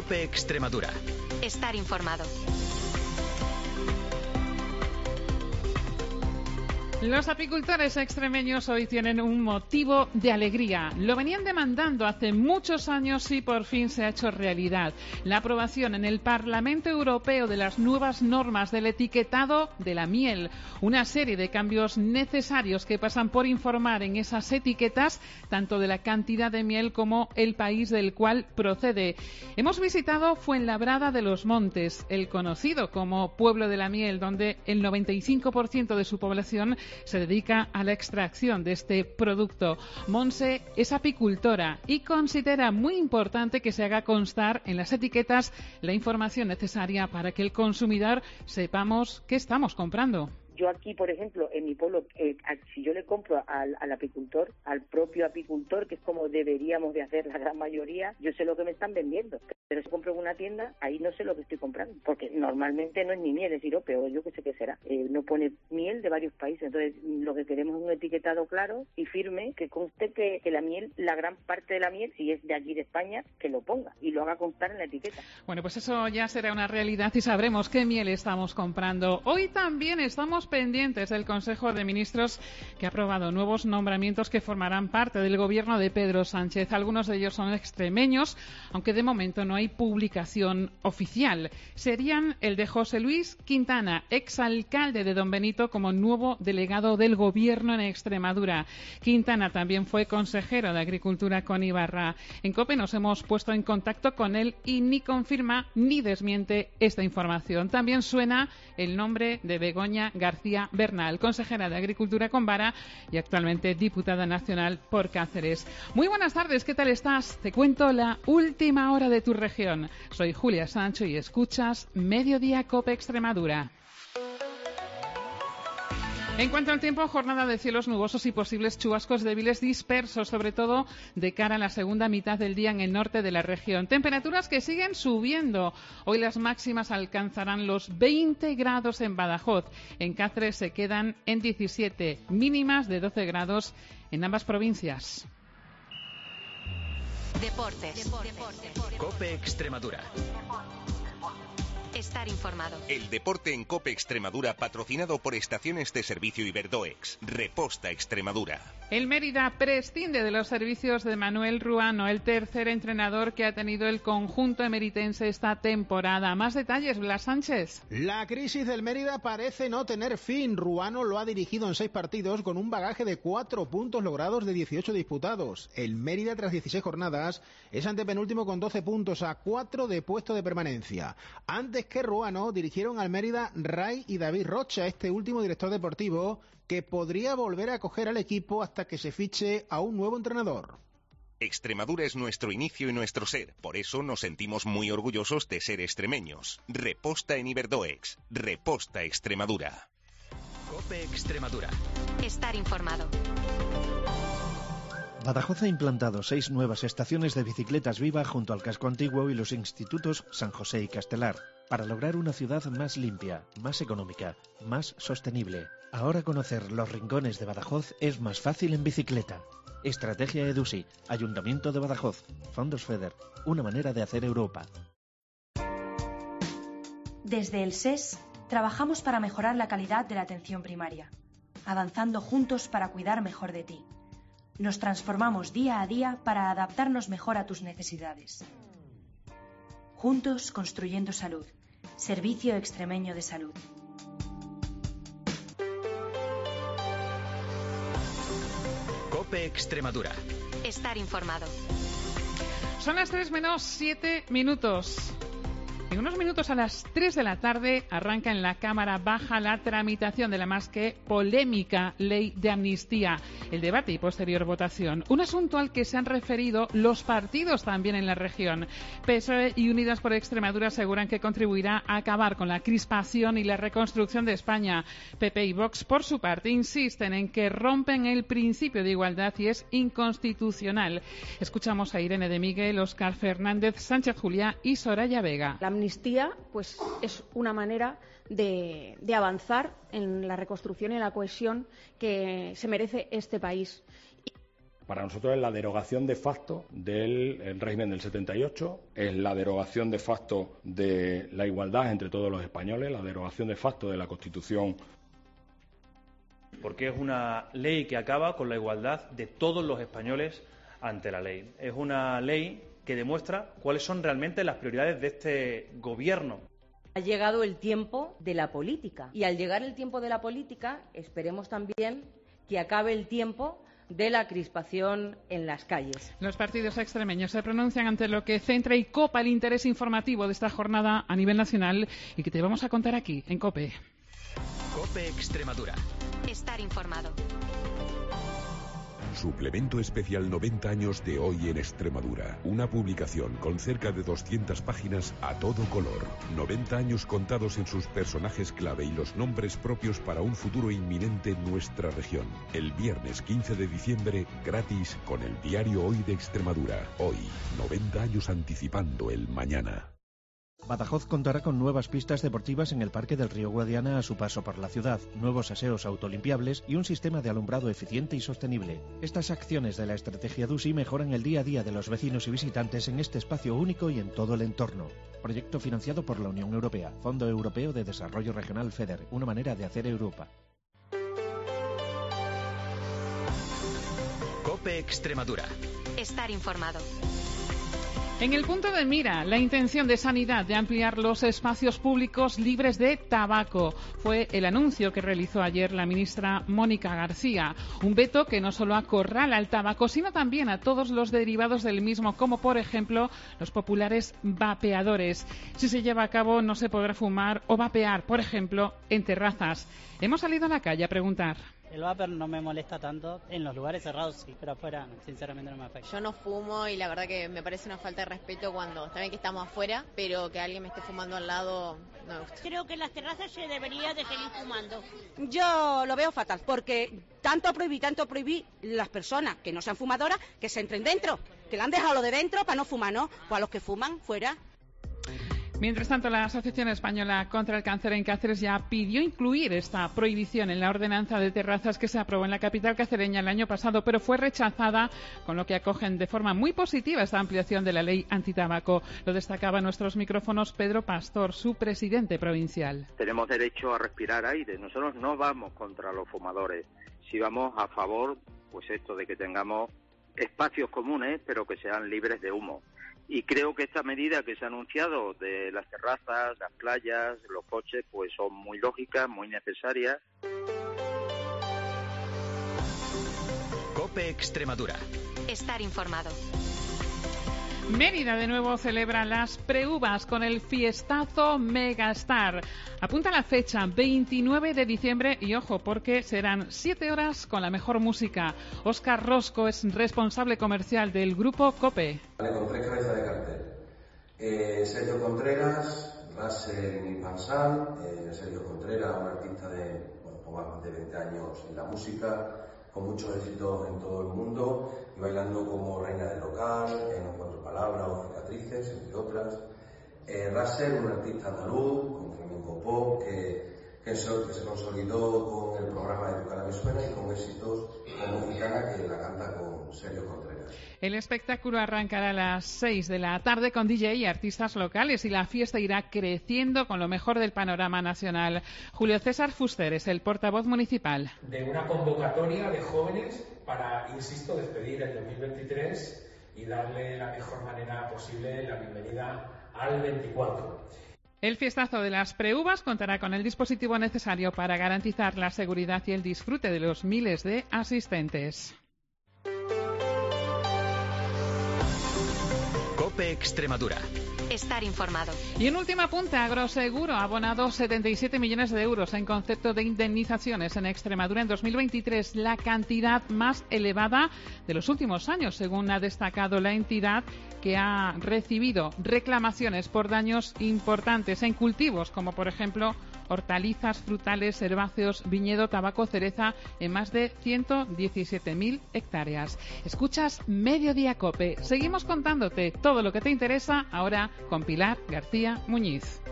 COPE Extremadura. Estar informado. Los apicultores extremeños hoy tienen un motivo de alegría. Lo venían demandando hace muchos años y por fin se ha hecho realidad. La aprobación en el Parlamento Europeo de las nuevas normas del etiquetado de la miel. Una serie de cambios necesarios que pasan por informar en esas etiquetas tanto de la cantidad de miel como el país del cual procede. Hemos visitado Fuenlabrada de los Montes, el conocido como Pueblo de la Miel, donde el 95% de su población se dedica a la extracción de este producto. Monse es apicultora y considera muy importante que se haga constar en las etiquetas la información necesaria para que el consumidor sepamos qué estamos comprando. Yo aquí, por ejemplo, en mi pueblo, si yo le compro al apicultor, al propio apicultor, que es como deberíamos de hacer la gran mayoría, yo sé lo que me están vendiendo. Pero si compro en una tienda, ahí no sé lo que estoy comprando, porque normalmente no es ni miel, es sirope, o yo qué sé qué será. No pone miel de varios países, entonces lo que queremos es un etiquetado claro y firme, que conste que la miel, la gran parte de la miel, si es de aquí de España, que lo ponga y lo haga constar en la etiqueta. Bueno, pues eso ya será una realidad y sabremos qué miel estamos comprando. Hoy también estamos pendientes del Consejo de Ministros, que ha aprobado nuevos nombramientos que formarán parte del gobierno de Pedro Sánchez. Algunos de ellos son extremeños, aunque de momento no hay publicación oficial. Serían el de José Luis Quintana, exalcalde de Don Benito, como nuevo delegado del gobierno en Extremadura. Quintana también fue consejero de Agricultura con Ibarra. En COPE nos hemos puesto en contacto con él y ni confirma ni desmiente esta información. También suena el nombre de Begoña García Bernal, consejera de Agricultura con Vara y actualmente diputada nacional por Cáceres. Muy buenas tardes, ¿qué tal estás? Te cuento la última hora de tu región. Soy Julia Sancho y escuchas Mediodía COPE Extremadura. En cuanto al tiempo, jornada de cielos nubosos y posibles chubascos débiles dispersos, sobre todo de cara a la segunda mitad del día en el norte de la región. Temperaturas que siguen subiendo. Hoy las máximas alcanzarán los 20 grados en Badajoz. En Cáceres se quedan en 17, mínimas de 12 grados en ambas provincias. Deportes. COPE Extremadura. Estar informado. El deporte en COPE Extremadura, patrocinado por Estaciones de Servicio Iberdoex. Reposta Extremadura. El Mérida prescinde de los servicios de Manuel Ruano, el tercer entrenador que ha tenido el conjunto emeritense esta temporada. Más detalles, Blas Sánchez. La crisis del Mérida parece no tener fin. Ruano lo ha dirigido en 6 partidos con un bagaje de 4 puntos logrados de 18 disputados. El Mérida, tras 16 jornadas, es antepenúltimo con 12 puntos a 4 de puesto de permanencia. Antes que Ruano, dirigieron al Mérida Ray y David Rocha, este último director deportivo, que podría volver a acoger al equipo hasta que se fiche a un nuevo entrenador. Extremadura es nuestro inicio y nuestro ser, por eso nos sentimos muy orgullosos de ser extremeños. Reposta en Iberdoex. Reposta Extremadura. COPE Extremadura. Estar informado. Badajoz ha implantado 6 nuevas estaciones de bicicletas Viva junto al casco antiguo y los institutos San José y Castelar, para lograr una ciudad más limpia, más económica, más sostenible. Ahora conocer los rincones de Badajoz es más fácil en bicicleta. Estrategia EDUSI, Ayuntamiento de Badajoz, Fondos FEDER, una manera de hacer Europa. Desde el SES trabajamos para mejorar la calidad de la atención primaria, avanzando juntos para cuidar mejor de ti. Nos transformamos día a día para adaptarnos mejor a tus necesidades. Juntos construyendo salud. Servicio Extremeño de Salud. COPE Extremadura. Estar informado. Son las 3 menos 7 minutos. En unos minutos, a las 3 de la tarde, arranca en la Cámara Baja la tramitación de la más que polémica ley de amnistía, el debate y posterior votación. Un asunto al que se han referido los partidos también en la región. PSOE y Unidas por Extremadura aseguran que contribuirá a acabar con la crispación y la reconstrucción de España. PP y Vox, por su parte, insisten en que rompen el principio de igualdad y es inconstitucional. Escuchamos a Irene de Miguel, Óscar Fernández, Sánchez Juliá y Soraya Vega. La amnistía pues es una manera de avanzar en la reconstrucción y en la cohesión que se merece este país. Para nosotros es la derogación de facto del régimen del 78, es la derogación de facto de la igualdad entre todos los españoles, la derogación de facto de la Constitución. Porque es una ley que acaba con la igualdad de todos los españoles ante la ley. Es una ley que demuestra cuáles son realmente las prioridades de este Gobierno. Ha llegado el tiempo de la política y al llegar el tiempo de la política esperemos también que acabe el tiempo de la crispación en las calles. Los partidos extremeños se pronuncian ante lo que centra y copa el interés informativo de esta jornada a nivel nacional y que te vamos a contar aquí, en COPE. COPE Extremadura. Estar informado. Suplemento especial 90 años de Hoy en Extremadura. Una publicación con cerca de 200 páginas a todo color. 90 años contados en sus personajes clave y los nombres propios para un futuro inminente en nuestra región. El viernes 15 de diciembre, gratis, con el diario Hoy de Extremadura. Hoy, 90 años anticipando el mañana. Badajoz contará con nuevas pistas deportivas en el Parque del Río Guadiana a su paso por la ciudad, nuevos aseos autolimpiables y un sistema de alumbrado eficiente y sostenible. Estas acciones de la estrategia DUSI mejoran el día a día de los vecinos y visitantes en este espacio único y en todo el entorno. Proyecto financiado por la Unión Europea, Fondo Europeo de Desarrollo Regional FEDER, una manera de hacer Europa. COPE Extremadura. Estar informado. En el punto de mira, la intención de Sanidad de ampliar los espacios públicos libres de tabaco. Fue el anuncio que realizó ayer la ministra Mónica García. Un veto que no solo acorrala al tabaco, sino también a todos los derivados del mismo, como por ejemplo los populares vapeadores. Si se lleva a cabo, no se podrá fumar o vapear, por ejemplo, en terrazas. Hemos salido a la calle a preguntar. El vapor no me molesta tanto, en los lugares cerrados sí, pero afuera sinceramente no me afecta. Yo no fumo y la verdad que me parece una falta de respeto cuando está bien que estamos afuera, pero que alguien me esté fumando al lado no me gusta. Creo que en las terrazas se debería de seguir fumando. Yo lo veo fatal, porque tanto prohibí las personas que no sean fumadoras que se entren dentro, que le han dejado lo de dentro para no fumar, ¿no? Pues a los que fuman, fuera. Mientras tanto, la Asociación Española contra el Cáncer en Cáceres ya pidió incluir esta prohibición en la ordenanza de terrazas que se aprobó en la capital cacereña el año pasado, pero fue rechazada, con lo que acogen de forma muy positiva esta ampliación de la ley antitabaco. Lo destacaba en nuestros micrófonos Pedro Pastor, su presidente provincial. Tenemos derecho a respirar aire. Nosotros no vamos contra los fumadores. Sí vamos a favor, pues esto de que tengamos espacios comunes, pero que sean libres de humo. Y creo que esta medida que se ha anunciado de las terrazas, las playas, los coches, pues son muy lógicas, muy necesarias. COPE Extremadura. Estar informado. Mérida de nuevo celebra las preuvas con el fiestazo Megastar. Apunta la fecha, 29 de diciembre, y ojo, porque serán 7 horas con la mejor música. Óscar Rosco es responsable comercial del grupo COPE. Con 3 cabezas de cartel. Sergio Contreras, Russell y Pansal. Sergio Contreras, un artista de más de 20 años en la música, con muchos éxitos en todo el mundo, y bailando como reina del local, en Los Cuatro Palabras o Cicatrices, entre otras. Russell, un artista andaluz, con flamenco pop, que se consolidó con el programa de Tu cara me suena y con éxitos como Gitana, que la canta con Sergio Contreras. El espectáculo arrancará a las 6 de la tarde con DJ y artistas locales, y la fiesta irá creciendo con lo mejor del panorama nacional. Julio César Fuster es el portavoz municipal. De una convocatoria de jóvenes para, insisto, despedir el 2023 y darle la mejor manera posible la bienvenida al 24. El fiestazo de las preuvas contará con el dispositivo necesario para garantizar la seguridad y el disfrute de los miles de asistentes. COPE Extremadura. Estar informado. Y en última apunte, Agroseguro ha abonado 77 millones de euros en concepto de indemnizaciones en Extremadura en 2023, la cantidad más elevada de los últimos años, según ha destacado la entidad, que ha recibido reclamaciones por daños importantes en cultivos, como por ejemplo hortalizas, frutales, herbáceos, viñedo, tabaco, cereza, en más de 117.000 hectáreas. Escuchas Mediodía COPE. Seguimos contándote todo lo que te interesa ahora con Pilar García Muñiz.